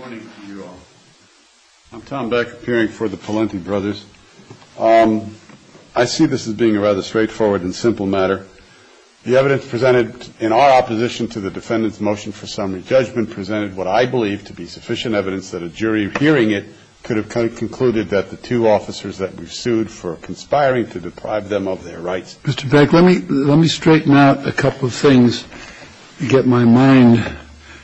morning to you all. I'm Tom Beck, appearing for the Palenti brothers. I see this as being a rather straightforward and simple matter. The evidence presented in our opposition to the defendant's motion for summary judgment presented what I believe to be sufficient evidence that a jury hearing it could have concluded that the two officers that we've sued for conspiring to deprive them of their rights. Mr. Beck, let me straighten out a couple of things to get my mind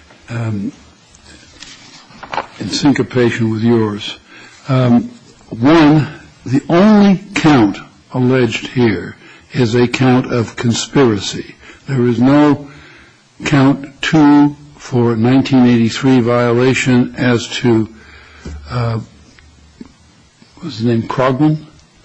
in syncopation with yours. One, the only count alleged here is a count of conspiracy. There is no count 2 for 1983 violation as to, what's his name, Krogman,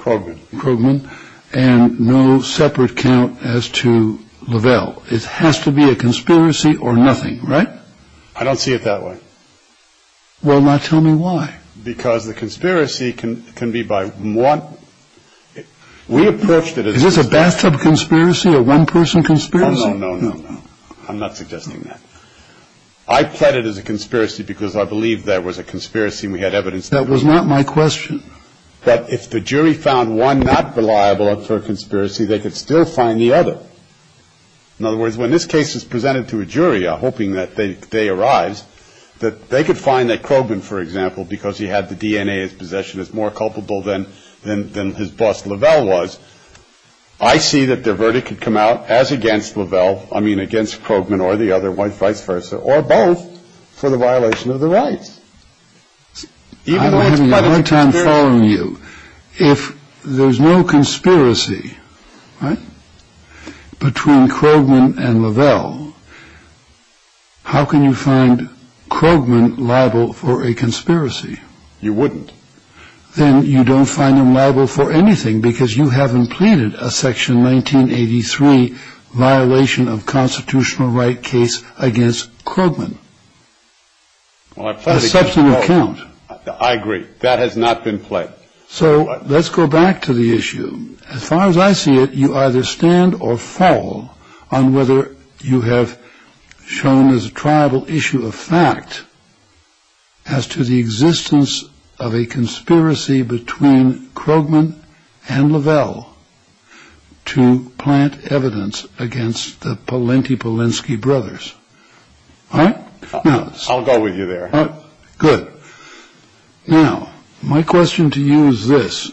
and no separate count as to Lavelle. It has to be a conspiracy or nothing, right? I don't see it that way. Well, now tell me why. Because the conspiracy can be by one. We approached it as. Is this a bathtub conspiracy, a one-person conspiracy? Oh, no. I'm not suggesting that. I pled it as a conspiracy because I believe there was a conspiracy and we had evidence. That was not my question. But if the jury found one not reliable for a conspiracy, they could still find the other. In other words, when this case is presented to a jury, hoping that day arrives, that they could find that Krogman, for example, because he had the DNA in his possession, is more culpable than his boss Lavelle was. I see that their verdict could come out as against against Krogman or the other, vice versa, or both for the violation of the rights. I'm having a hard time following you. If there's no conspiracy, right, between Krogman and Lavelle, how can you find Krogman liable for a conspiracy? You wouldn't. Then you don't find him liable for anything because you haven't pleaded a Section 1983 violation of constitutional right case against Krogman. Well, I pled a substantive count. I agree. That has not been pled. So let's go back to the issue. As far as I see it, you either stand or fall on whether you have shown as a triable issue of fact as to the existence of a conspiracy between Krogman and Lavelle to plant evidence against the Palenti-Polensky brothers. All right? Now, I'll go with you there. Good. Now, my question to you is this.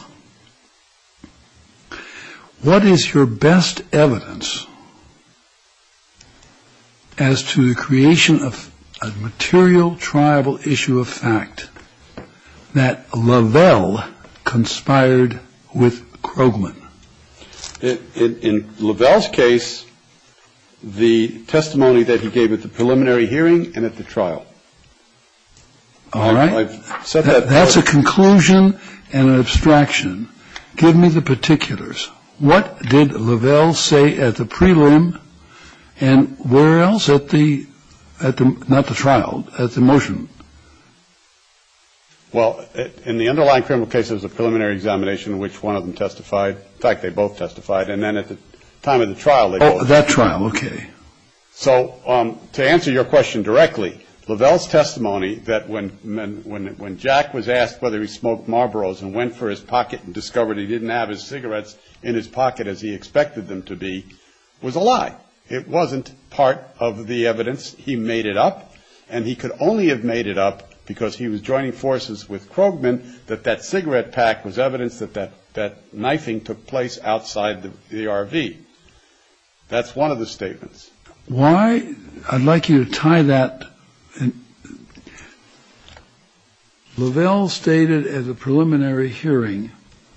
What is your best evidence as to the creation of a material triable issue of fact that Lavelle conspired with Krogman? In Lavelle's case, the testimony that he gave at the preliminary hearing and at the trial. All right. I've said that. That's a conclusion and an abstraction. Give me the particulars. What did Lavelle say at the prelim and where else not the trial, at the motion? Well, in the underlying criminal case, there was a preliminary examination in which one of them testified. In fact, they both testified. And then at the time of the trial, they both. Oh, that trial. Okay. So to answer your question directly, Lavelle's testimony that when Jack was asked whether he smoked Marlboros and went for his pocket and discovered he didn't have his cigarettes in his pocket as he expected them to be, was a lie. It wasn't part of the evidence. He made it up, and he could only have made it up because he was joining forces with Krogman, that cigarette pack was evidence that knifing took place outside the RV. That's one of the statements. Why? I'd like you to tie that. Lavelle stated at the preliminary hearing,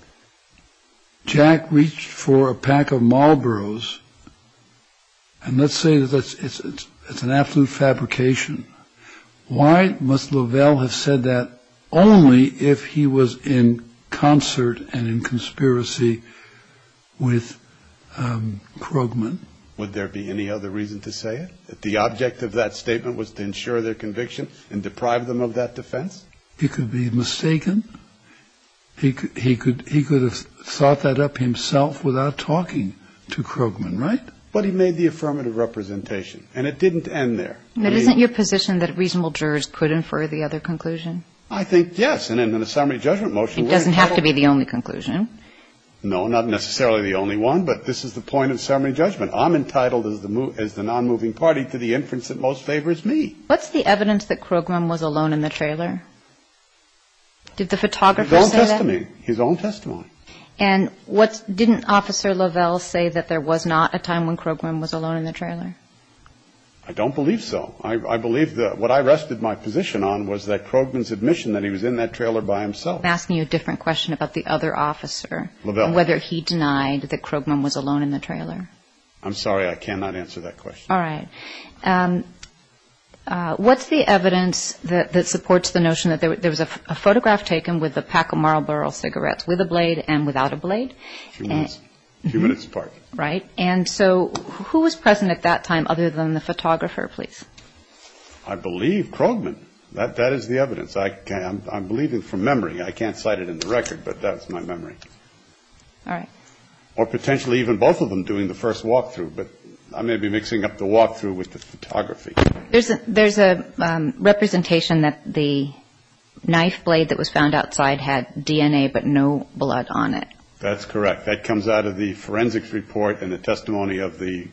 Jack reached for a pack of Marlboros, and let's say that it's an absolute fabrication. Why must Lavelle have said that only if he was in concert and in conspiracy with Krogman? Would there be any other reason to say it? That the object of that statement was to ensure their conviction and deprive them of that defense? He could be mistaken. He could have thought that up himself without talking to Krogman, right? But he made the affirmative representation, and it didn't end there. But isn't your position that reasonable jurors could infer the other conclusion? I think, yes, and in a summary judgment motion... It doesn't have to be the only conclusion. No, not necessarily the only one, but this is the point of summary judgment. I'm entitled as the non-moving party to the inference that most favors me. What's the evidence that Krogman was alone in the trailer? Did the photographer say that? His own testimony. And didn't Officer Lavelle say that there was not a time when Krogman was alone in the trailer? I don't believe so. I believe that what I rested my position on was that Krogman's admission that he was in that trailer by himself. I'm asking you a different question about the other officer. Lavelle. And whether he denied that Krogman was alone in the trailer. I'm sorry, I cannot answer that question. All right. What's the evidence that supports the notion that there was a photograph taken with a pack of Marlboro cigarettes, with a blade and without a blade? A few minutes apart. Right. And so who was present at that time other than the photographer, please? I believe Krogman. That is the evidence. I'm believing from memory. I can't cite it in the record, but that's my memory. All right. Or potentially even both of them doing the first walkthrough, but I may be mixing up the walkthrough with the photography. There's a representation that the knife blade that was found outside had DNA but no blood on it. That's correct. That comes out of the forensics report and the testimony of the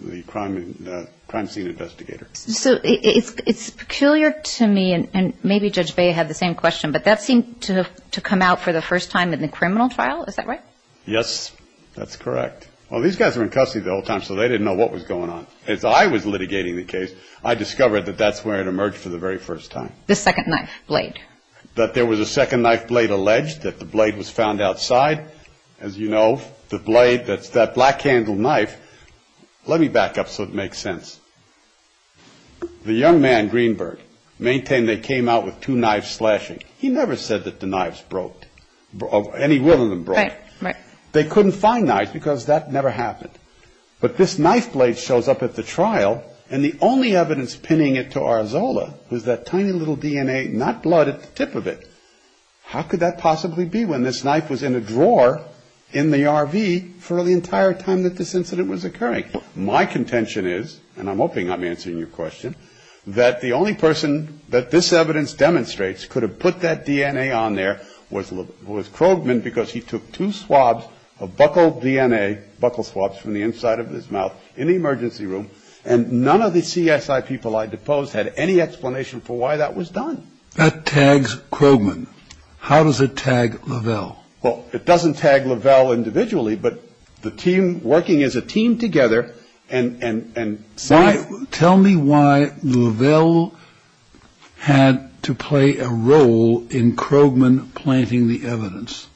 crime scene investigator. So it's peculiar to me, and maybe Judge Bea had the same question, but that seemed to come out for the first time in the criminal trial. Is that right? Yes, that's correct. Well, these guys were in custody the whole time, so they didn't know what was going on. As I was litigating the case, I discovered that that's where it emerged for the very first time. The second knife blade. That there was a second knife blade alleged, that the blade was found outside. As you know, the blade, that's that black-handled knife. Let me back up so it makes sense. The young man, Greenberg, maintained they came out with 2 knives slashing. He never said that the knives broke. Any one of them broke. Right. They couldn't find knives because that never happened. But this knife blade shows up at the trial, and the only evidence pinning it to Arzola was that tiny little DNA, not blood, at the tip of it. How could that possibly be when this knife was in a drawer in the RV for the entire time that this incident was occurring? My contention is, and I'm hoping I'm answering your question, that the only person that this evidence demonstrates could have put that DNA on there was Krogman, because he took 2 swabs of buccal DNA, buccal swabs from the inside of his mouth in the emergency room, and none of the CSI people I deposed had any explanation for why that was done. That tags Krogman. How does it tag Lavelle? Well, it doesn't tag Lavelle individually, but the team working as a team together and tell me why Lavelle had to play a role in Krogman planting the evidence.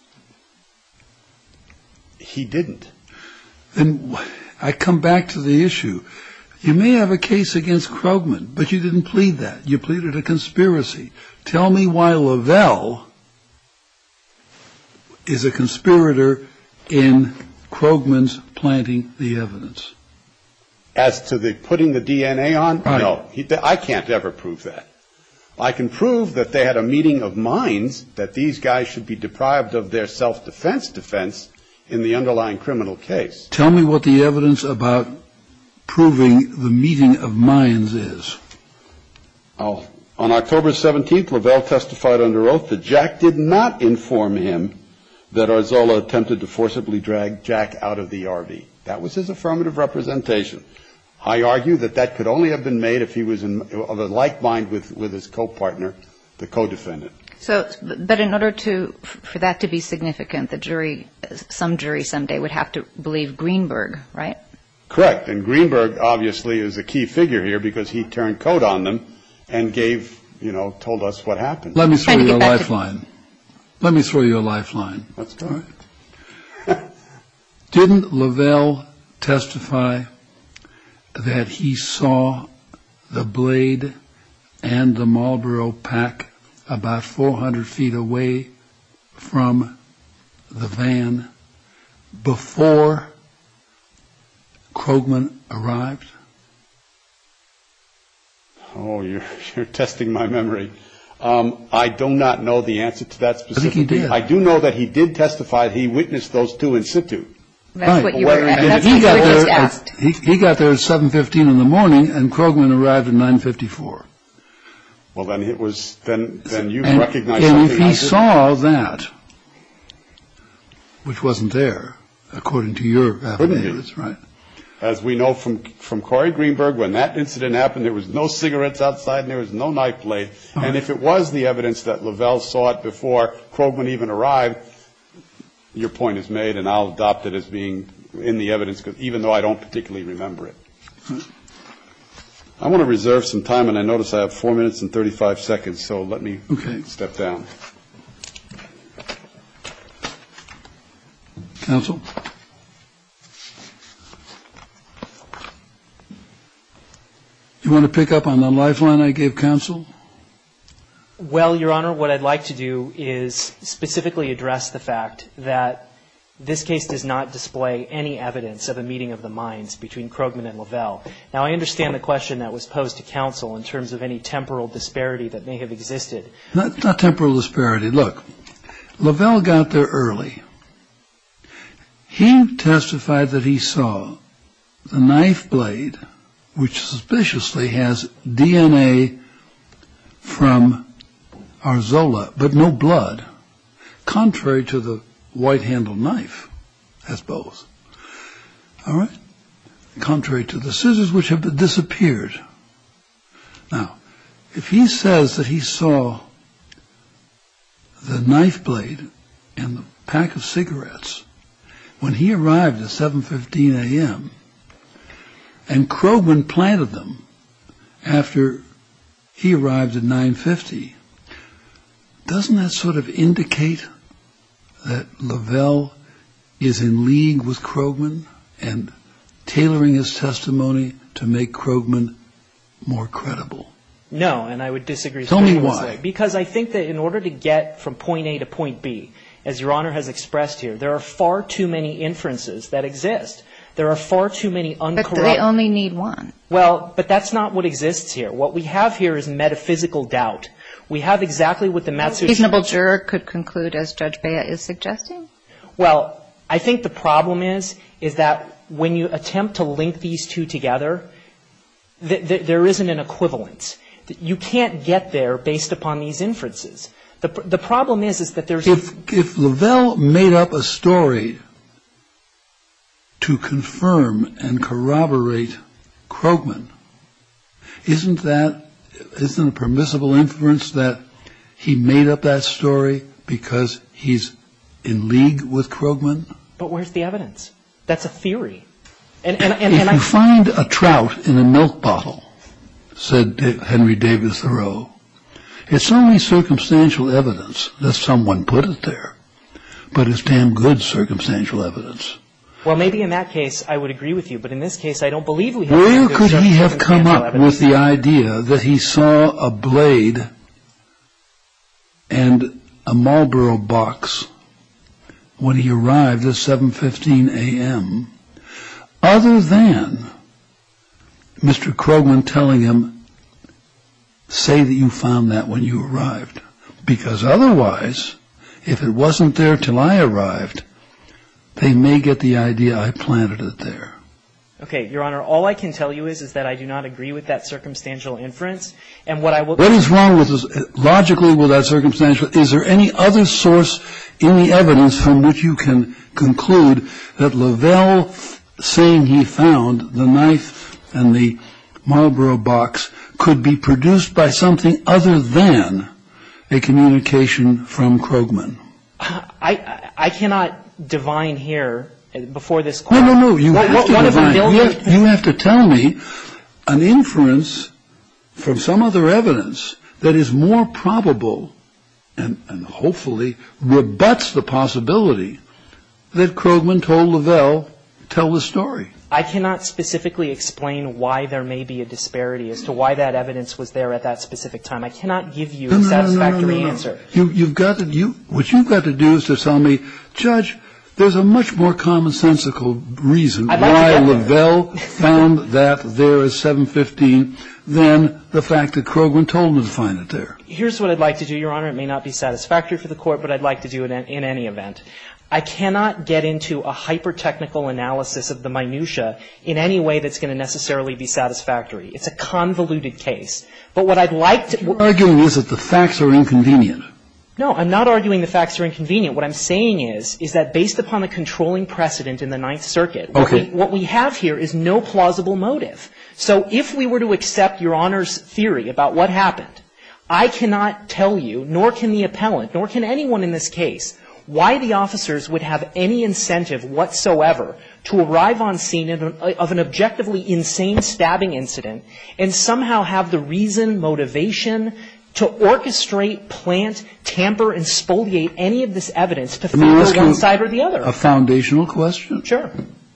He didn't. Then I come back to the issue. You may have a case against Krogman, but you didn't plead that. You pleaded a conspiracy. Tell me why Lavelle is a conspirator in Krogman's planting the evidence. As to the putting the DNA on? Right. No, I can't ever prove that. I can prove that they had a meeting of minds that these guys should be deprived of their self-defense in the underlying criminal case. Tell me what the evidence about proving the meeting of minds is. Oh, on October 17th, Lavelle testified under oath that Jack did not inform him that Arzola attempted to forcibly drag Jack out of the RV. That was his affirmative representation. I argue that could only have been made if he was of a like mind with his co-partner, the co-defendant. So, but in order for that to be significant, some jury someday would have to believe Greenberg, right? Correct. And Greenberg obviously is a key figure here because he turned coat on them and told us what happened. Let me throw you a lifeline. Let's go. Right. Didn't Lavelle testify that he saw the blade and the Marlboro pack about 400 feet away from the van before Krogman arrived? Oh, you're testing my memory. I do not know the answer to that specifically. I think he did. I do know that he did testify that he witnessed those 2 in situ. That's what you were just asked. He got there at 7:15 in the morning, and Krogman arrived at 9:54. Well, then it was then you recognized something. And if he saw that, which wasn't there, according to your affidavits, right? As we know from Corey Greenberg, when that incident happened, there was no cigarettes outside and there was no knife blade. And if it was the evidence that Lavelle saw it before Krogman even arrived, your point is made, and I'll adopt it as being in the evidence, even though I don't particularly remember it. I want to reserve some time, and I notice I have 4 minutes and 35 seconds, so let me step down. Counsel? You want to pick up on the lifeline I gave counsel? Well, Your Honor, what I'd like to do is specifically address the fact that this case does not display any evidence of a meeting of the minds between Krogman and Lavelle. Now, I understand the question that was posed to counsel in terms of any temporal disparity that may have existed. Not temporal disparity. Look, Lavelle got there early. He testified that he saw the knife blade, which suspiciously has DNA from Arzola, but no blood, contrary to the white-handled knife, has both. All right? Contrary to the scissors, which have disappeared. Now, if he says that he saw the knife blade and the pack of cigarettes when he arrived at 7:15 a.m., and Krogman planted them after he arrived at 9:50, doesn't that sort of indicate that Lavelle is in league with Krogman and tailoring his testimony to make Krogman more credible? No, and I would disagree. Tell me why. Because I think that in order to get from point A to point B, as Your Honor has expressed here, there are far too many inferences that exist. There are far too many uncorrupt. But they only need one. Well, but that's not what exists here. What we have here is metaphysical doubt. We have exactly what the Matsushita. A reasonable juror could conclude, as Judge Bea is suggesting? Well, I think the problem is that when you attempt to link these two together, there isn't an equivalence. You can't get there based upon these inferences. The problem is that there's... If Lavelle made up a story to confirm and corroborate Krogman, isn't a permissible inference that he made up that story because he's in league with Krogman? But where's the evidence? That's a theory. If you find a trout in a milk bottle, said Henry Davis Thoreau, it's only circumstantial evidence that someone put it there, but it's damn good circumstantial evidence. Well, maybe in that case I would agree with you, but in this case I don't believe we have. Where could he have come up with the idea that he saw a blade and a Marlboro box when he arrived at 7:15 a.m., other than Mr. Krogman telling him, say that you found that when you arrived? Because otherwise, if it wasn't there till I arrived, they may get the idea I planted it there. Okay, Your Honor, all I can tell you is that I do not agree with that circumstantial inference. And what is wrong with this, logically with that circumstantial? Is there any other source in the evidence from which you can conclude that Lavelle saying he found the knife and the Marlboro box could be produced by something other than a communication from Krogman? I cannot divine here before this court. No. You have to tell me an inference from some other evidence that is more probable and hopefully rebuts the possibility that Krogman told Lavelle, tell the story. I cannot specifically explain why there may be a disparity as to why that evidence was there at that specific time. I cannot give you a satisfactory answer. What you've got to do is to tell me, Judge, there's a much more commonsensical reason why Lavelle found that there at 7:15 than the fact that Krogman told him to find it there. Here's what I'd like to do, Your Honor. It may not be satisfactory for the court, but I'd like to do it in any event. I cannot get into a hyper-technical analysis of the minutia in any way that's going to necessarily be satisfactory. It's a convoluted case. But what I'd like to... You're arguing is that the facts are inconvenient. No, I'm not arguing the facts are inconvenient. What I'm saying is that based upon the controlling precedent in the Ninth Circuit, what we have here is no plausible motive. So if we were to accept Your Honor's theory about what happened, I cannot tell you, nor can the appellant, nor can anyone in this case, why the officers would have any incentive whatsoever to arrive on scene of an objectively insane stabbing incident and somehow have the reason, motivation to orchestrate, plant, tamper, and spoliate any of this evidence to favor one side or the other. A foundational question? Sure.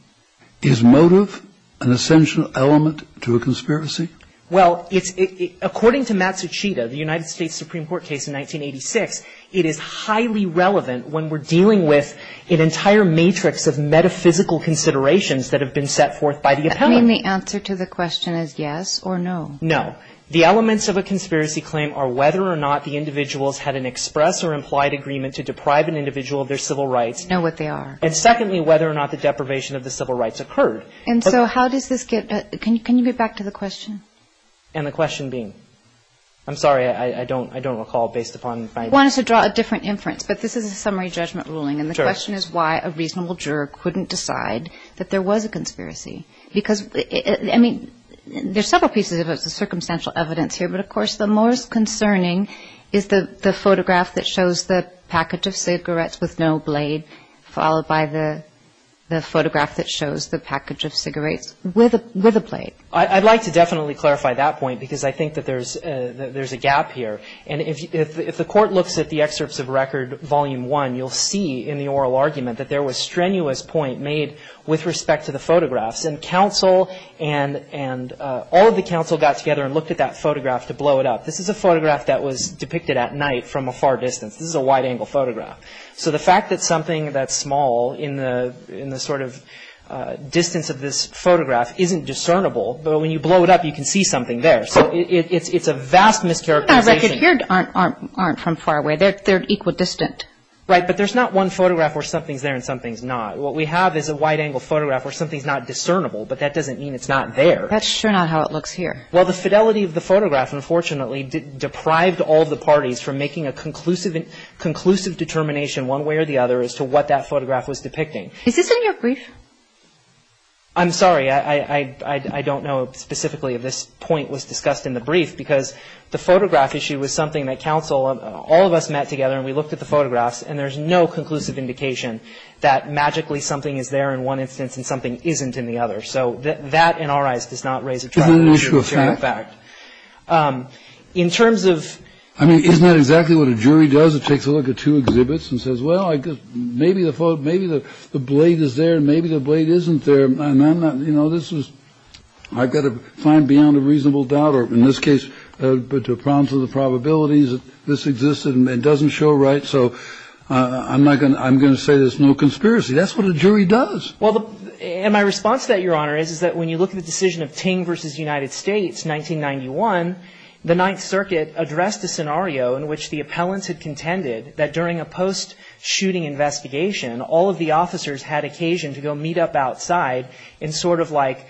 Is motive an essential element to a conspiracy? Well, according to Matsushita, the United States Supreme Court case in 1986, it is highly relevant when we're dealing with an entire matrix of metaphysical considerations that have been set forth by the appellant. I mean, the answer to the question is yes or no? No. The elements of a conspiracy claim are whether or not the individuals had an express or implied agreement to deprive an individual of their civil rights. Know what they are. And secondly, whether or not the deprivation of the civil rights occurred. And so how does this get can you get back to the question? And the question being? I'm sorry, I don't recall based upon my... I want us to draw a different inference, but this is a summary judgment ruling, and the Sure. question is why a reasonable juror couldn't decide that there was a conspiracy. Because, I mean, there's several pieces of circumstantial evidence here, but of course the most concerning is the photograph that shows the package of cigarettes with no blade, followed by the photograph that shows the package of cigarettes with a blade. I'd like to definitely clarify that point because I think that there's a gap here. And if the court looks at the excerpts of record, volume 1, you'll see in the oral argument that there was strenuous point made with respect to the photographs. And counsel and all of the counsel got together and looked at that photograph to blow it up. This is a photograph that was depicted at night from a far distance. This is a wide-angle photograph. So the fact that something that's small in the sort of distance of this photograph isn't discernible, but when you blow it up, you can see something there. So it's a vast mischaracterization. Our record here aren't from far away. They're equidistant. Right, but there's not one photograph where something's there and something's not. What we have is a wide-angle photograph where something's not discernible, but that doesn't mean it's not there. That's sure not how it looks here. Well, the fidelity of the photograph, unfortunately, deprived all of the parties from making a conclusive determination one way or the other as to what that photograph was depicting. Is this in your brief? I'm sorry, I don't know specifically if this point was discussed in the brief because the photograph issue was something that counsel, all of us met together and we looked at the photographs and there's no conclusive indication that magically something is there in one instance and something isn't in the other. So that in our eyes does not raise a trial issue of fact. In terms of... I mean, isn't that exactly what a jury does? It takes a look at two exhibits and says, well, I guess maybe the blade is there and maybe the blade isn't there. And I'm not, I've got to find beyond a reasonable doubt, or in this case, but to prompt to the probabilities that this existed and it doesn't show right. So I'm going to say there's no conspiracy. That's what a jury does. Well, and my response to that, Your Honor, is that when you look at the decision of Ting versus United States, 1991, the Ninth Circuit addressed a scenario in which the appellants had contended that during a post-shooting investigation, all of the officers had occasion to go meet up outside and sort of like,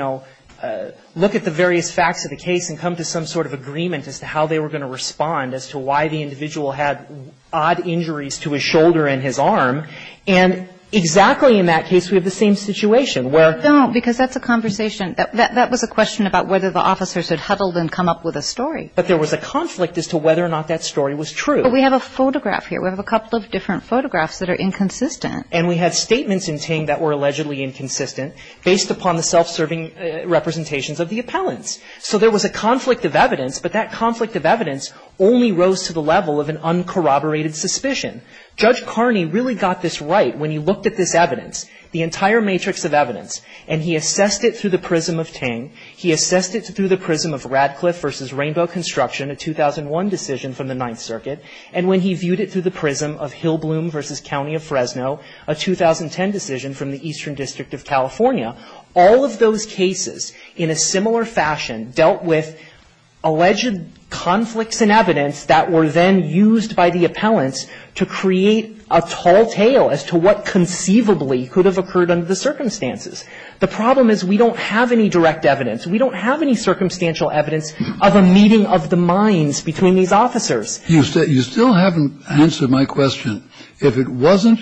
look at the various facts of the case and come to some sort of agreement as to how they were going to respond as to why the individual had odd injuries to his shoulder and his arm. And exactly in that case, we have the same situation where... No, because that's a conversation. That was a question about whether the officers had huddled and come up with a story. But there was a conflict as to whether or not that story was true. But we have a photograph here. We have a couple of different photographs that are inconsistent. And we had statements in Ting that were allegedly inconsistent based upon the self-serving representations of the appellants. So there was a conflict of evidence, but that conflict of evidence only rose to the level of an uncorroborated suspicion. Judge Carney really got this right when he looked at this evidence, the entire matrix of evidence, and he assessed it through the prism of Ting. He assessed it through the prism of Radcliffe versus Rainbow Construction, a 2001 decision from the Ninth Circuit. And when he viewed it through the prism of Hillbloom versus County of Fresno, a 2010 decision from the Eastern District of California, all of those cases in a similar fashion dealt with alleged conflicts in evidence that were then used by the appellants to create a tall tale as to what conceivably could have occurred under the circumstances. The problem is we don't have any direct evidence. We don't have any circumstantial evidence of a meeting of the minds between these officers. You still haven't answered my question. If it wasn't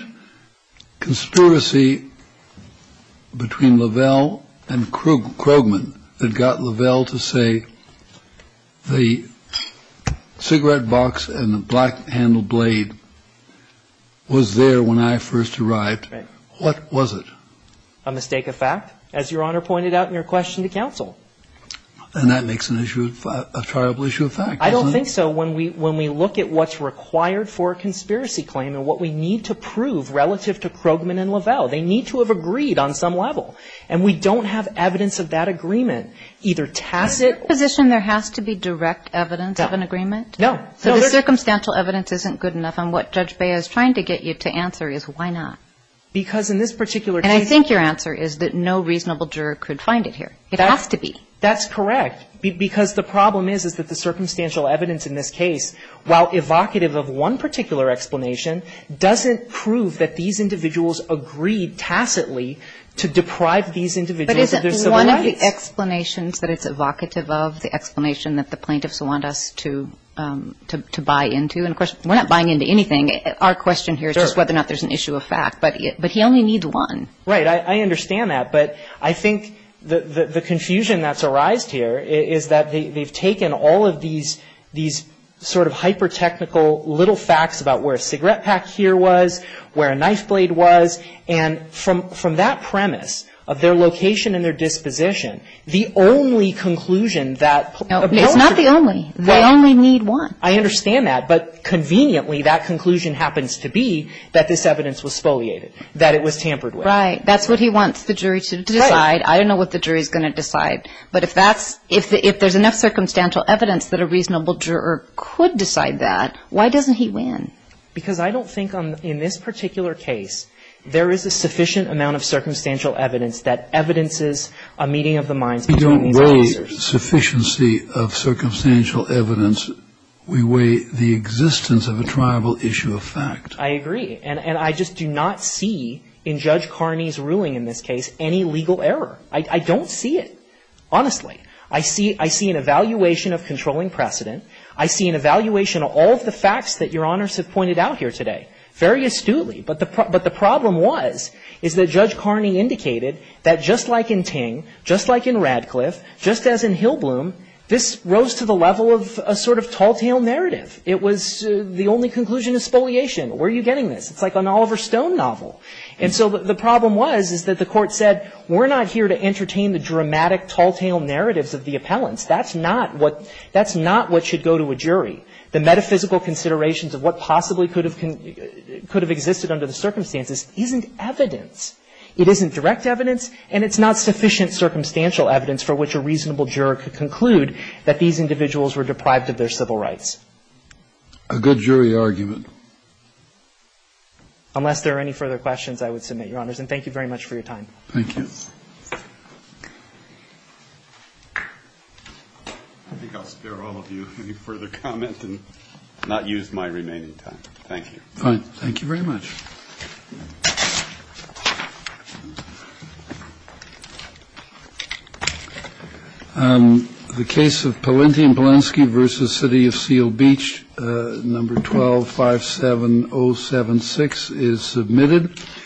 conspiracy between Lavelle and Krogman that got Lavelle to say the cigarette box and the black-handled blade was there when I first arrived, right, what was it? A mistake of fact, as Your Honor pointed out in your question to counsel. And that makes an issue, a triable issue of fact. I don't think so. When we look at what's required for a conspiracy claim and what we need to prove relative to Krogman and Lavelle, they need to have agreed on some level. And we don't have evidence of that agreement, either tacit. Position there has to be direct evidence of an agreement? No. So the circumstantial evidence isn't good enough. And what Judge Bea is trying to get you to answer is why not? Because in this particular case. And I think your answer is that no reasonable juror could find it here. It has to be. That's correct. Because the problem is that the circumstantial evidence in this case, while evocative of one particular explanation, doesn't prove that these individuals agreed tacitly to deprive these individuals of their civil rights. But isn't one of the explanations that it's evocative of the explanation that the plaintiffs want us to buy into? And, of course, we're not buying into anything. Our question here is just whether or not there's an issue of fact. But he only needs one. Right. I understand that. But I think the confusion that's arisen here is that they've taken all of these sort of hyper-technical little facts about where a cigarette pack here was, where a knife blade was, and from that premise of their location and their disposition, the only conclusion that it's not the only. They only need one. I understand that, but conveniently that conclusion happens to be that this evidence was spoliated, that it was tampered with. Right. That's what he wants the jury to decide. Right. I don't know what the jury's going to decide, but if there's enough circumstantial evidence that a reasonable juror could decide that, why doesn't he win? Because I don't think in this particular case there is a sufficient amount of circumstantial evidence that evidences a meeting of the minds between these officers. We don't weigh sufficiency of circumstantial evidence. We weigh the existence of a triable issue of fact. I agree. And I just do not see in Judge Carney's ruling in this case any legal error. I don't see it, honestly. I see an evaluation of controlling precedent. I see an evaluation of all of the facts that Your Honors have pointed out here today, very astutely. But the problem is that Judge Carney indicated that just like in Ting, just like in Radcliffe, just as in Hillbloom, this rose to the level of a sort of tall tale narrative. It was the only conclusion is spoliation. Where are you getting this? It's like an Oliver Stone novel. And so the problem is that the Court said, we're not here to entertain the dramatic tall tale narratives of the appellants. That's not what should go to a jury. The metaphysical considerations of what possibly could have existed under the circumstances isn't evidence. It isn't direct evidence, and it's not sufficient circumstantial evidence for which a reasonable juror could conclude that these individuals were deprived of their civil rights. A good jury argument. Unless there are any further questions, I would submit, Your Honors, and thank you very much for your time. Thank you. I think I'll spare all of you any further comment and not use my remaining time. Thank you. Fine. Thank you very much. The case of Palenti and Polensky versus City of Seal Beach, number 12-57076, is submitted.